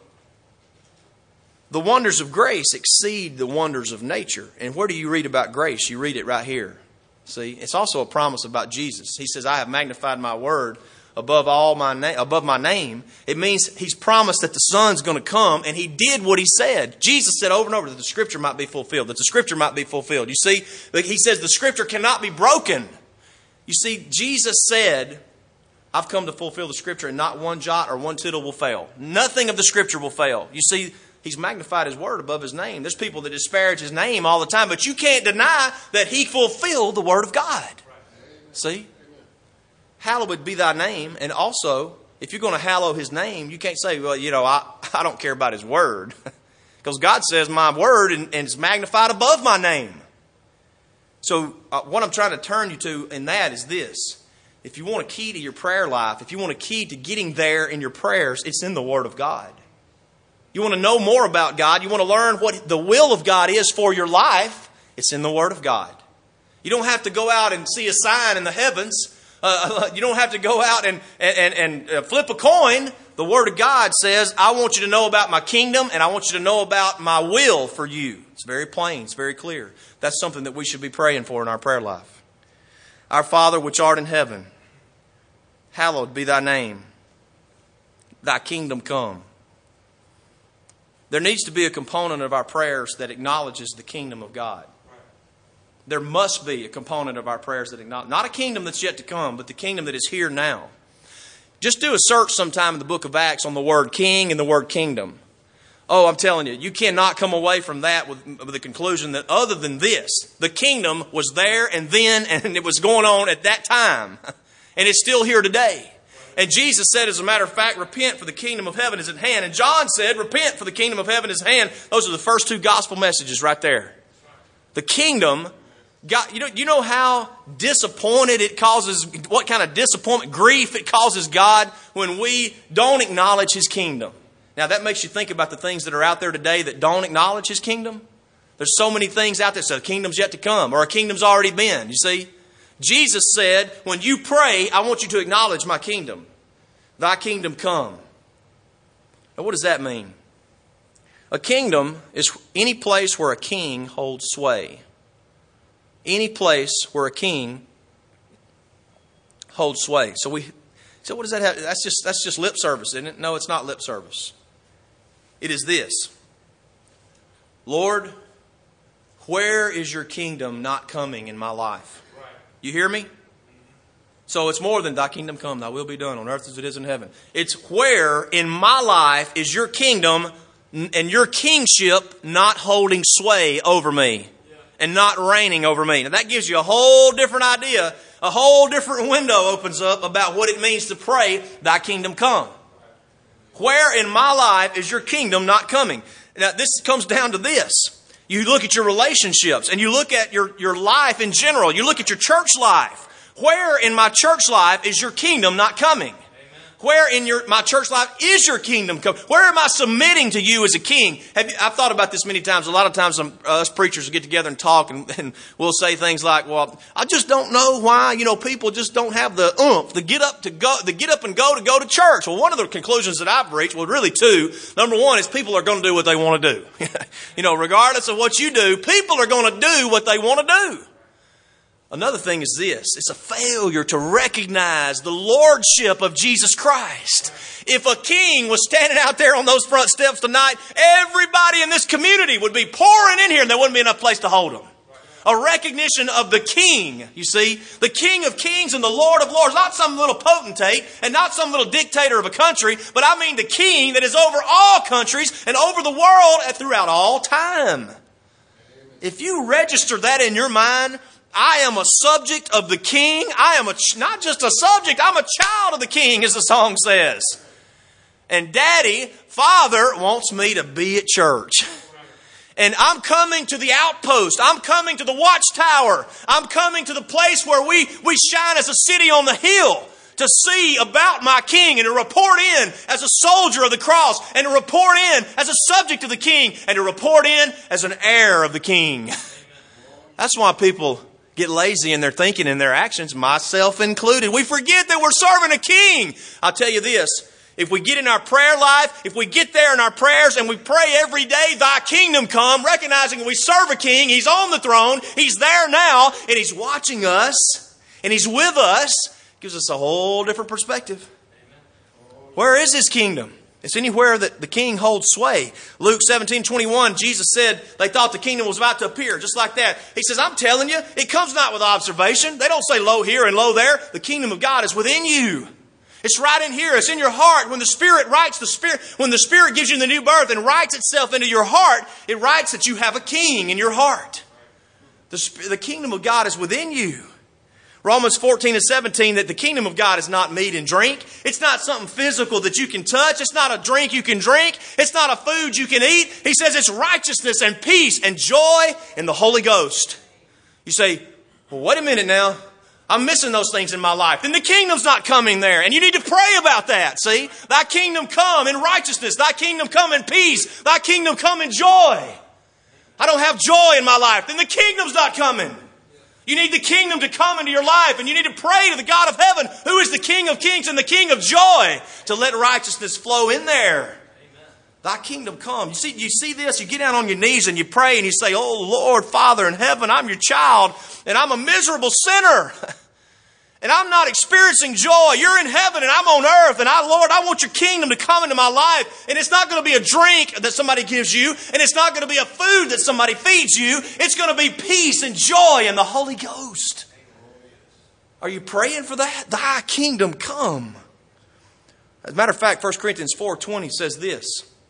A: the wonders of grace exceed the wonders of nature. And where do you read about grace? You read it right here. See, it's also a promise about Jesus. He says, I have magnified my word above my name. It means He's promised that the Son's going to come, and He did what He said. Jesus said over and over that the Scripture might be fulfilled, that the Scripture might be fulfilled. You see, He says the Scripture cannot be broken. You see, Jesus said, I've come to fulfill the Scripture, and not one jot or one tittle will fail. Nothing of the Scripture will fail. You see, He's magnified His word above His name. There's people that disparage His name all the time, but you can't deny that He fulfilled the word of God. See? Hallowed be thy name. And also, if you're going to hallow His name, you can't say, well, I don't care about His word. Because God says my word and it's magnified above my name. So what I'm trying to turn you to in that is this. If you want a key to your prayer life, if you want a key to getting there in your prayers, it's in the Word of God. You want to know more about God, you want to learn what the will of God is for your life, it's in the Word of God. You don't have to go out and see a sign in the heavens. You don't have to go out and flip a coin. The Word of God says, I want you to know about my kingdom and I want you to know about my will for you. It's very plain. It's very clear. That's something that we should be praying for in our prayer life. Our Father which art in heaven, hallowed be thy name. Thy kingdom come. There needs to be a component of our prayers that acknowledges the kingdom of God. There must be a component of our prayers that acknowledge, not a kingdom that's yet to come, but the kingdom that is here now. Just do a search sometime in the book of Acts on the word king and the word kingdom. Oh, I'm telling you, you cannot come away from that with the conclusion that other than this, the kingdom was there and then, and it was going on at that time. And it's still here today. And Jesus said, as a matter of fact, repent for the kingdom of heaven is at hand. And John said, repent for the kingdom of heaven is at hand. Those are the first two gospel messages right there. The kingdom, God, you know how disappointed it causes, what kind of disappointment, grief it causes God when we don't acknowledge His kingdom. Now that makes you think about the things that are out there today that don't acknowledge His kingdom. There's so many things out there that say, a kingdom's yet to come, or a kingdom's already been, you see. Jesus said, when you pray, I want you to acknowledge my kingdom. Thy kingdom come. Now, what does that mean? A kingdom is any place where a king holds sway. Any place where a king holds sway. So what does that have? That's just lip service, isn't it? No, it's not lip service. It is this. Lord, where is your kingdom not coming in my life? You hear me? So it's more than thy kingdom come, thy will be done on earth as it is in heaven. It's where in my life is your kingdom and your kingship not holding sway over me and not reigning over me. Now that gives you a whole different idea A whole different window opens up about what it means to pray, thy kingdom come. Where in my life is your kingdom not coming? Now, this comes down to this. You look at your relationships and you look at your life in general. You look at your church life. Where in my church life is your kingdom not coming? Where in my church life is your kingdom coming? Where am I submitting to you as a king? I've thought about this many times. A lot of times us preachers get together and talk and we'll say things like, well, I just don't know why, people just don't have the oomph, the get up and go to church. Well, one of the conclusions that I've reached, well, really two. Number one is people are going to do what they want to do. Regardless of what you do, people are going to do what they want to do. Another thing is this. It's a failure to recognize the lordship of Jesus Christ. If a king was standing out there on those front steps tonight, everybody in this community would be pouring in here and there wouldn't be enough place to hold them. A recognition of the king, you see, the King of Kings and the Lord of Lords, not some little potentate and not some little dictator of a country, but I mean the king that is over all countries and over the world and throughout all time. If you register that in your mind, I am a subject of the king. I am not just a subject, I'm a child of the king, as the song says. And Daddy, Father, wants me to be at church. And I'm coming to the outpost. I'm coming to the watchtower. I'm coming to the place where we shine as a city on the hill to see about my king and to report in as a soldier of the cross and to report in as a subject of the king and to report in as an heir of the king. That's why people get lazy in their thinking and their actions, myself included. We forget that we're serving a king. I'll tell you this, if we get in our prayer life, if we get there in our prayers and we pray every day, thy kingdom come, recognizing we serve a king, he's on the throne, he's there now, and he's watching us, and he's with us, gives us a whole different perspective. Where is his kingdom? It's anywhere that the king holds sway. Luke 17:21, Jesus said they thought the kingdom was about to appear, just like that. He says, I'm telling you, it comes not with observation. They don't say lo here and lo there. The kingdom of God is within you. It's right in here. It's in your heart. When the Spirit when the Spirit gives you the new birth and writes itself into your heart, it writes that you have a king in your heart. The kingdom of God is within you. Romans 14:17, that the kingdom of God is not meat and drink. It's not something physical that you can touch. It's not a drink you can drink. It's not a food you can eat. He says it's righteousness and peace and joy in the Holy Ghost. You say, well, wait a minute now. I'm missing those things in my life. Then the kingdom's not coming there. And you need to pray about that. See, thy kingdom come in righteousness. Thy kingdom come in peace. Thy kingdom come in joy. I don't have joy in my life. Then the kingdom's not coming. You need the kingdom to come into your life, and you need to pray to the God of heaven, who is the King of Kings and the King of joy, to let righteousness flow in there. Amen. Thy kingdom come. You see this? You get down on your knees and you pray and you say, oh Lord, Father in heaven, I'm your child, and I'm a miserable sinner. And I'm not experiencing joy. You're in heaven and I'm on earth. And Lord, I want your kingdom to come into my life. And it's not going to be a drink that somebody gives you. And it's not going to be a food that somebody feeds you. It's going to be peace and joy in the Holy Ghost. Are you praying for that? Thy kingdom come. As a matter of fact, 1 Corinthians 4:20 says this.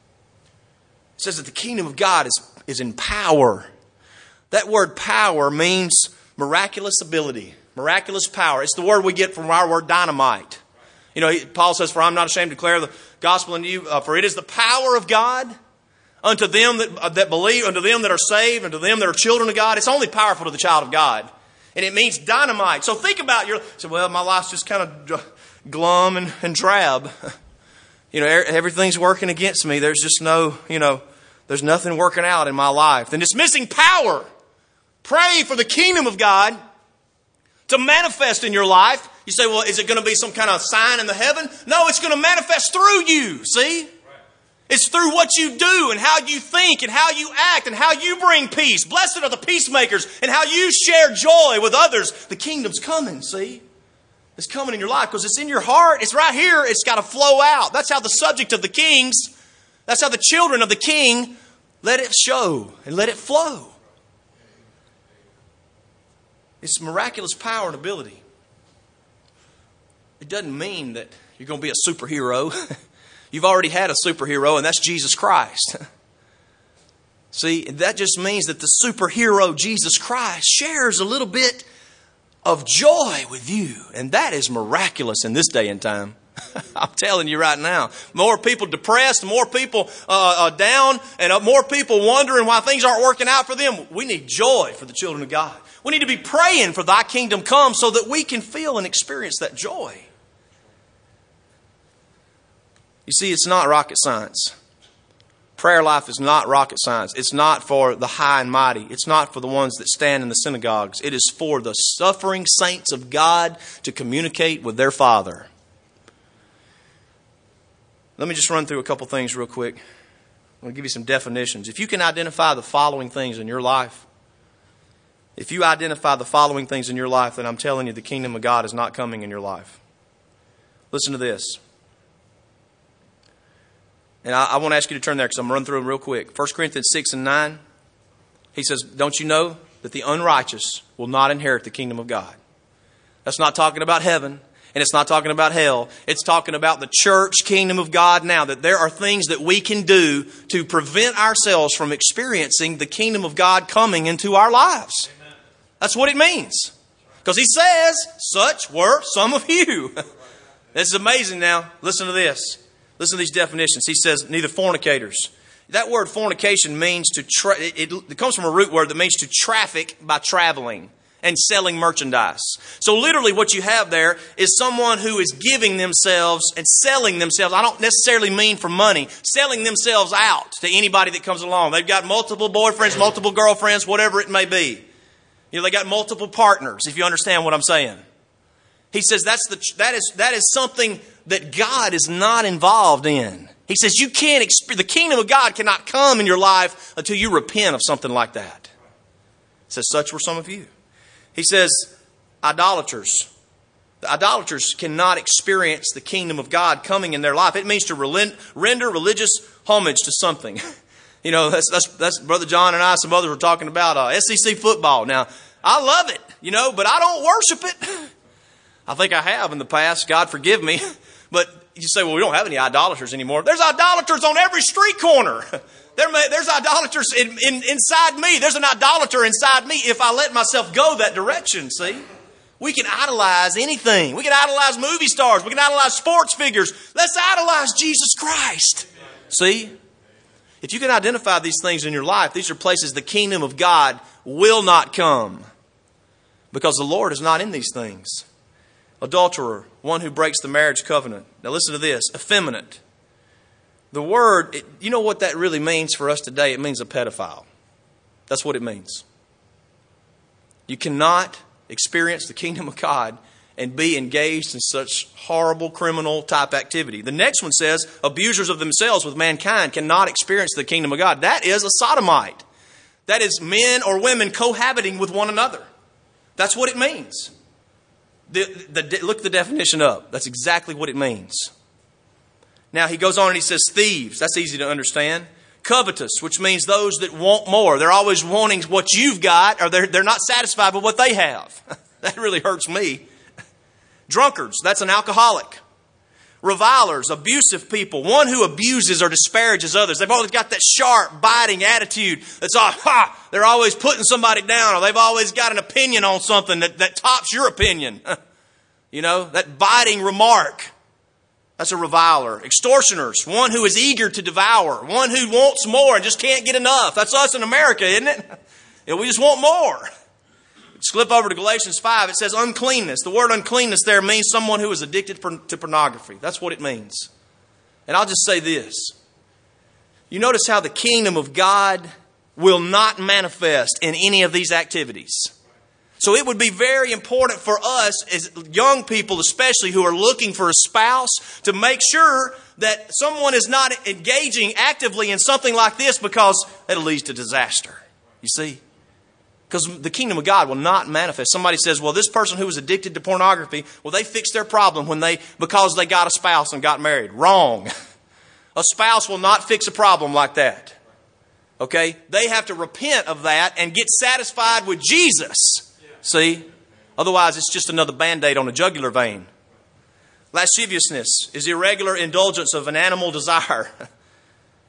A: It says that the kingdom of God is in power. That word power means miraculous ability. Miraculous power. It's the word we get from our word dynamite. Paul says, for I'm not ashamed to declare the gospel unto you, for it is the power of God unto them that believe, unto them that are saved, unto them that are children of God. It's only powerful to the child of God. And it means dynamite. So think about my life's just kind of glum and drab. Everything's working against me. There's just there's nothing working out in my life. Then it's missing power. Pray for the kingdom of God to manifest in your life. You say, well, is it going to be some kind of sign in the heaven? No, it's going to manifest through you, see? Right. It's through what you do and how you think and how you act and how you bring peace. Blessed are the peacemakers, and how you share joy with others. The kingdom's coming, see? It's coming in your life because it's in your heart. It's right here. It's got to flow out. That's how the subject of the kings, that's how the children of the king, let it show and let it flow. It's miraculous power and ability. It doesn't mean that you're going to be a superhero. You've already had a superhero, and that's Jesus Christ. See, that just means that the superhero, Jesus Christ, shares a little bit of joy with you. And that is miraculous in this day and time. I'm telling you right now, more people depressed, more people down, and more people wondering why things aren't working out for them. We need joy for the children of God. We need to be praying for thy kingdom come so that we can feel and experience that joy. You see, it's not rocket science. Prayer life is not rocket science. It's not for the high and mighty. It's not for the ones that stand in the synagogues. It is for the suffering saints of God to communicate with their Father. Let me just run through a couple things real quick. I'm going to give you some definitions. If you can identify the following things in your life, then I'm telling you the kingdom of God is not coming in your life. Listen to this. And I want to ask you to turn there because I'm going to run through them real quick. 1 Corinthians 6 and 9, he says, don't you know that the unrighteous will not inherit the kingdom of God? That's not talking about heaven. And it's not talking about hell. It's talking about the church kingdom of God now. That there are things that we can do to prevent ourselves from experiencing the kingdom of God coming into our lives. Amen. That's what it means. Because he says, such were some of you. This is amazing now. Listen to this. Listen to these definitions. He says, neither fornicators. That word fornication means to, it comes from a root word that means to traffic by traveling and selling merchandise. So literally what you have there is someone who is giving themselves and selling themselves. I don't necessarily mean for money. Selling themselves out to anybody that comes along. They've got multiple boyfriends, multiple girlfriends, whatever it may be. You know, they got multiple partners, if you understand what I'm saying. He says that is something that God is not involved in. He says you can't the kingdom of God cannot come in your life until you repent of something like that. He says such were some of you. He says, idolaters. The idolaters cannot experience the kingdom of God coming in their life. It means to render religious homage to something. You know, that's Brother John and I, some others were talking about SEC football. Now, I love it, you know, but I don't worship it. I think I have in the past. God forgive me. But you say, well, we don't have any idolaters anymore. There's idolaters on every street corner. There's idolaters inside me. There's an idolater inside me if I let myself go that direction, see? We can idolize anything. We can idolize movie stars. We can idolize sports figures. Let's idolize Jesus Christ. See? If you can identify these things in your life, these are places the kingdom of God will not come because the Lord is not in these things. Adulterer, one who breaks the marriage covenant. Now listen to this. Effeminate. The word, you know what that really means for us today? It means a pedophile. That's what it means. You cannot experience the kingdom of God and be engaged in such horrible criminal type activity. The next one says, abusers of themselves with mankind cannot experience the kingdom of God. That is a sodomite. That is men or women cohabiting with one another. That's what it means. Look the definition up. That's exactly what it means. Now he goes on and he says thieves. That's easy to understand. Covetous, which means those that want more. They're always wanting what you've got, or they're not satisfied with what they have. That really hurts me. Drunkards, that's an alcoholic. Revilers, abusive people, one who abuses or disparages others. They've always got that sharp, biting attitude. That's all, they're always putting somebody down, or they've always got an opinion on something that tops your opinion. You know, that biting remark. That's a reviler. Extortioners, one who is eager to devour, one who wants more and just can't get enough. That's us in America, isn't it? You know, we just want more. Flip over to Galatians 5. It says uncleanness. The word uncleanness there means someone who is addicted to pornography. That's what it means. And I'll just say this. You notice how the kingdom of God will not manifest in any of these activities. So it would be very important for us as young people, especially who are looking for a spouse, to make sure that someone is not engaging actively in something like this because it'll lead to disaster. You see? Because the kingdom of God will not manifest. Somebody says, well, this person who was addicted to pornography, well, they fixed their problem because they got a spouse and got married. Wrong. A spouse will not fix a problem like that. Okay? They have to repent of that and get satisfied with Jesus. See? Otherwise, it's just another Band-Aid on a jugular vein. Lasciviousness is irregular indulgence of an animal desire.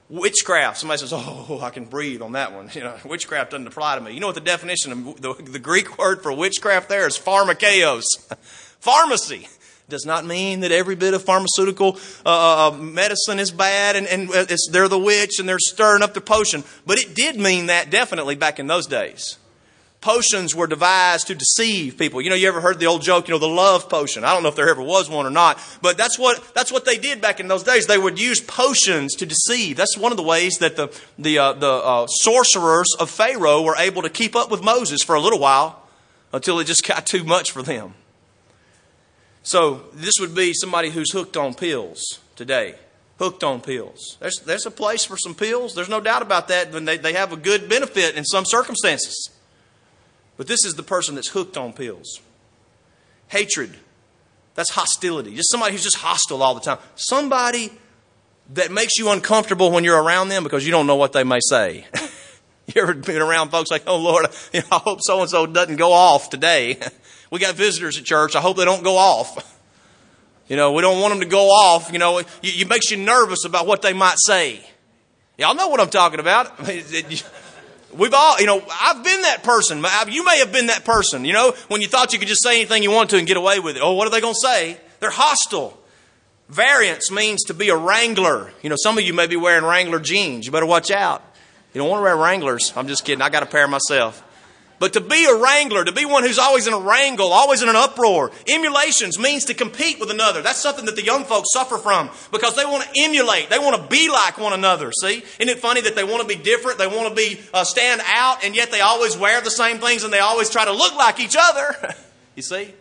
A: Witchcraft. Somebody says, oh, I can breathe on that one. Witchcraft doesn't apply to me. You know what the definition of the Greek word for witchcraft there is? Pharmakeos. Pharmacy. Does not mean that every bit of pharmaceutical medicine is bad and they're the witch and they're stirring up the potion. But it did mean that definitely back in those days. Potions were devised to deceive people. You ever heard the old joke, the love potion? I don't know if there ever was one or not, but that's what they did back in those days. They would use potions to deceive. That's one of the ways that the sorcerers of Pharaoh were able to keep up with Moses for a little while until it just got too much for them. So this would be somebody who's hooked on pills today. Hooked on pills. There's a place for some pills. There's no doubt about that. They have a good benefit in some circumstances. But this is the person that's hooked on pills. Hatred. That's hostility. Just somebody who's just hostile all the time. Somebody that makes you uncomfortable when you're around them because you don't know what they may say. You ever been around folks like, oh Lord, I hope so-and-so doesn't go off today. We got visitors at church. I hope they don't go off. We don't want them to go off. It makes you nervous about what they might say. Y'all know what I'm talking about. We've all, I've been that person. You may have been that person, when you thought you could just say anything you want to and get away with it. Oh, what are they going to say? They're hostile. Variance means to be a wrangler. Some of you may be wearing Wrangler jeans. You better watch out. You don't want to wear Wranglers. I'm just kidding. I got a pair myself. But to be a wrangler, to be one who's always in a wrangle, always in an uproar. Emulations means to compete with another. That's something that the young folks suffer from because they want to emulate. They want to be like one another. See? Isn't it funny that they want to be different? They want to be stand out, and yet they always wear the same things and they always try to look like each other. You see?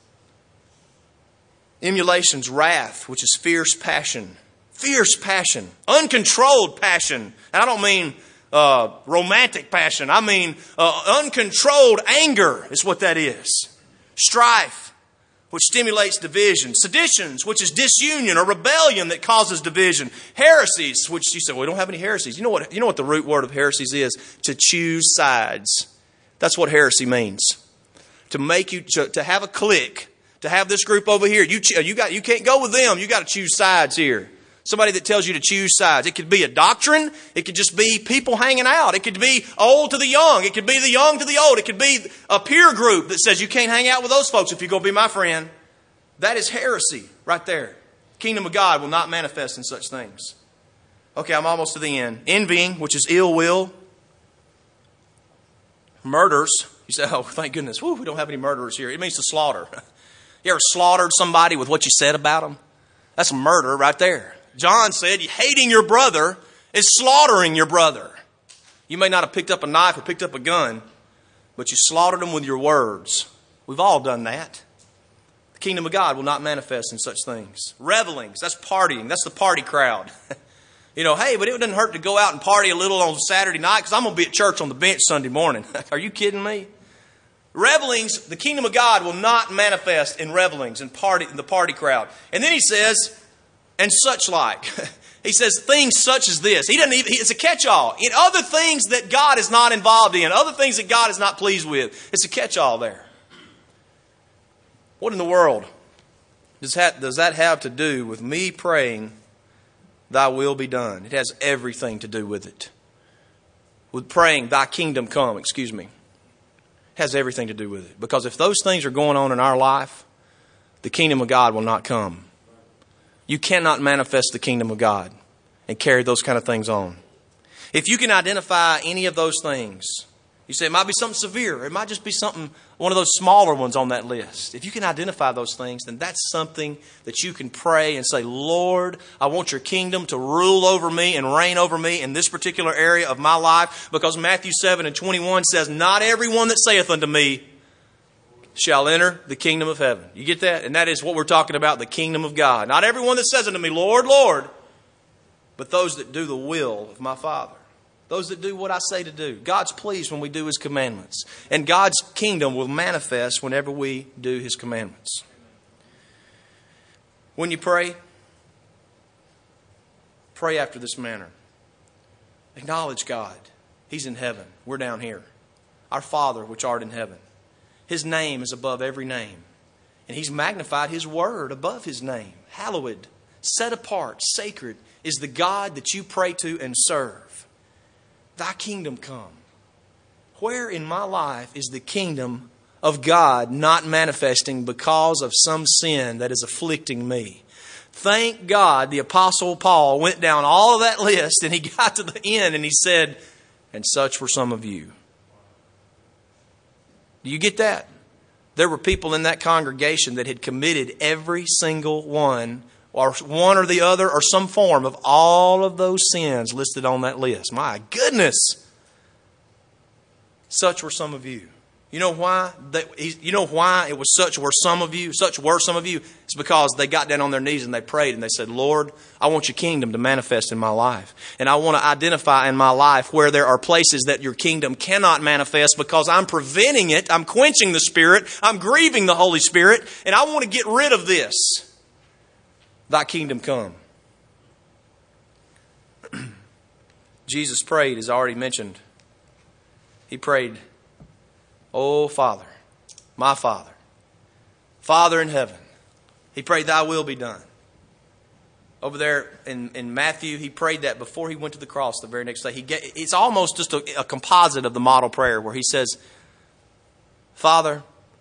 A: Emulations, wrath, which is fierce passion. Fierce passion. Uncontrolled passion. And I don't mean romantic passion. I mean uncontrolled anger is what that is. Strife, which stimulates division. Seditions, which is disunion or rebellion that causes division. Heresies, which you say, well, we don't have any heresies. You know what the root word of heresies is? To choose sides. That's what heresy means. To make you to have a clique, to have this group over here. You can't go with them. You got to choose sides here. Somebody that tells you to choose sides. It could be a doctrine. It could just be people hanging out. It could be old to the young. It could be the young to the old. It could be a peer group that says you can't hang out with those folks if you're going to be my friend. That is heresy right there. Kingdom of God will not manifest in such things. Okay, I'm almost to the end. Envying, which is ill will. Murders. You say, oh, thank goodness. Whew, we don't have any murderers here. It means to slaughter. You ever slaughtered somebody with what you said about them? That's a murder right there. John said, hating your brother is slaughtering your brother. You may not have picked up a knife or picked up a gun, but you slaughtered them with your words. We've all done that. The kingdom of God will not manifest in such things. Revelings, that's partying. That's the party crowd. Hey, but it doesn't hurt to go out and party a little on Saturday night because I'm going to be at church on the bench Sunday morning. Are you kidding me? Revelings, the kingdom of God will not manifest in revelings and the party crowd. And then he says, and such like. He says things such as this. It's a catch-all. In other things that God is not involved in, other things that God is not pleased with, it's a catch-all there. What in the world does that have to do with me praying, thy will be done? It has everything to do with it. With praying, thy kingdom come, It has everything to do with it. Because if those things are going on in our life, the kingdom of God will not come. You cannot manifest the kingdom of God and carry those kind of things on. If you can identify any of those things, you say it might be something severe. It might just be one of those smaller ones on that list. If you can identify those things, then that's something that you can pray and say, Lord, I want your kingdom to rule over me and reign over me in this particular area of my life. Because Matthew 7:21 says, not everyone that saith unto me shall enter the kingdom of heaven. You get that? And that is what we're talking about, the kingdom of God. Not everyone that says unto me, Lord, Lord, but those that do the will of my Father. Those that do what I say to do. God's pleased when we do His commandments. And God's kingdom will manifest whenever we do His commandments. When you pray after this manner. Acknowledge God. He's in heaven. We're down here. Our Father which art in heaven. His name is above every name. And He's magnified His word above His name. Hallowed. set apart, sacred, is the God that you pray to and serve. Thy kingdom come. Where in my life is the kingdom of God not manifesting because of some sin that is afflicting me? Thank God the Apostle Paul went down all of that list and he got to the end and he said, and such were some of you. Do you get that? There were people in that congregation that had committed every single one or the other or some form of all of those sins listed on that list. My goodness! Such were some of you. You know why? You know why it was such were some of you? Such were some of you. It's because they got down on their knees and they prayed and they said, Lord, I want your kingdom to manifest in my life. And I want to identify in my life where there are places that your kingdom cannot manifest because I'm preventing it. I'm quenching the Spirit. I'm grieving the Holy Spirit. And I want to get rid of this. Thy kingdom come. Jesus prayed, as already mentioned. He prayed, Oh, Father, my Father, Father in heaven. He prayed, Thy will be done. Over there in Matthew, he prayed that before he went to the cross the very next day. It's almost just a composite of the model prayer where he says, Father,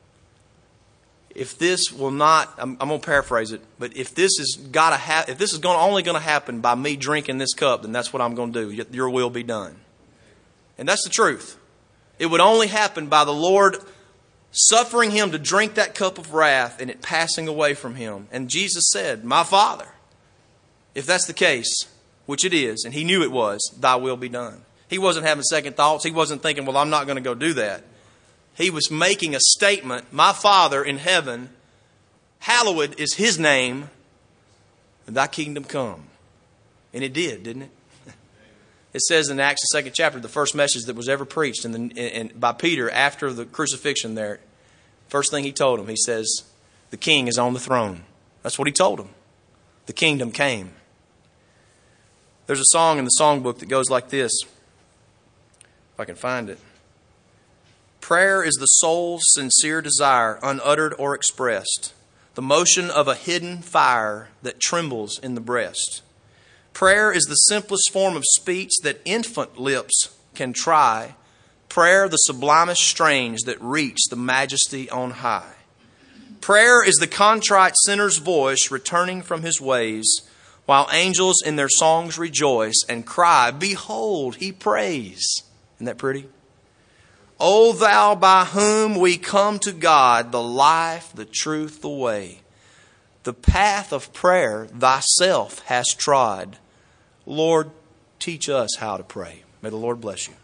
A: if this will not, I'm going to paraphrase it, but if this is only going to happen by me drinking this cup, then that's what I'm going to do. Your will be done. And that's the truth. It would only happen by the Lord suffering him to drink that cup of wrath and it passing away from him. And Jesus said, My Father, if that's the case, which it is, and he knew it was, Thy will be done. He wasn't having second thoughts. He wasn't thinking, well, I'm not going to go do that. He was making a statement, My Father in heaven, hallowed is His name, and Thy kingdom come. And it did, didn't it? It says in Acts, the 2nd chapter, the first message that was ever preached by Peter after the crucifixion there, first thing he told him, he says, the king is on the throne. That's what he told him. The kingdom came. There's a song in the songbook that goes like this, if I can find it. Prayer is the soul's sincere desire, unuttered or expressed, the motion of a hidden fire that trembles in the breast. Prayer is the simplest form of speech that infant lips can try. Prayer, the sublimest strains that reach the majesty on high. Prayer is the contrite sinner's voice returning from his ways, while angels in their songs rejoice and cry, Behold, he prays. Isn't that pretty? O thou by whom we come to God, the life, the truth, the way. The path of prayer thyself hast trod. Lord, teach us how to pray. May the Lord bless you.